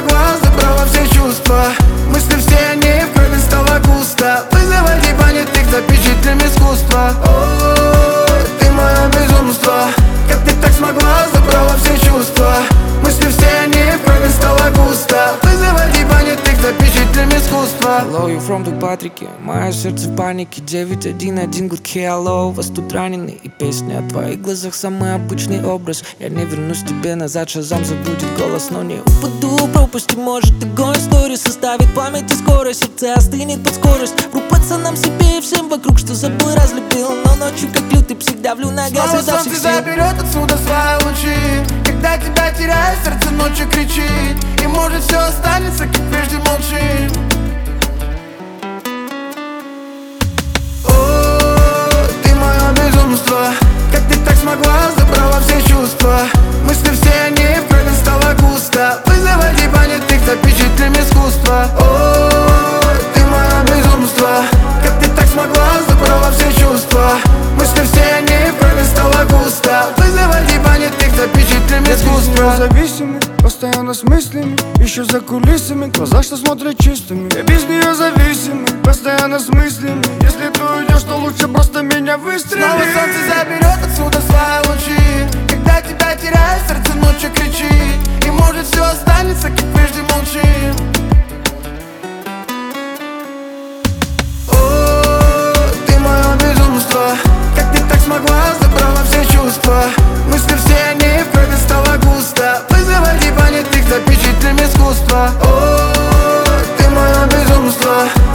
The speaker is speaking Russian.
смогла, забрала все чувства. Мысли все они в крови, стало густо. Вызывайте понятых, запечатлим искусство. О, ты мое безумство. Как ты так смогла, забрала все чувства. Мысли все они в крови, стало густо. Вызывайте понятых, запечатлим искусство. Hello, you from the Патрике. Мое сердце в панике. 911 гудки, алло. Вас тут ранены и песни о твоих глазах. Самый обычный образ. Я не вернусь тебе назад. Шазам забудет голос, но не упаду в пропасть. И может огонь истории составит память и скорость. Сердце остынет под скорость. Вру пацанам себе и всем вокруг, что забыл, разлюбил. Но ночью как лютый псих давлю на газ изо всех сил. Заберет отсюда свои лучи. Когда тебя теряешь, сердце ночью кричит. И может все останется, как прежде, молчи. О, ты мое безумство. Как ты так смогла, забрала все чувства. Мысли все они в крови, стало густо. Вызывайте понятых, запечатлим искусство. О, ты мое безумство. Как ты так смогла, забрала все чувства. Мысли все они в крови, стало густо. Вызывайте понятых, запечатлим искусство. Зависимы, постоянно с мыслями. Еще за кулисами, глаза, что смотрят чистыми. Я без нее зависимый, постоянно с мыслями. Если ты уйдешь, то лучше просто меня выстрели. Снова солнце заберет отсюда свои лучи. Когда тебя теряешь, сердце ночью кричит. И может все останется, как прежде, молчи. О, ты мое безумство. Как ты так смогла, забрала все чувства. Мысли все они в крови, стало густо. Вызывайте понятых, запечатлим искусство. О, ты мое безумство.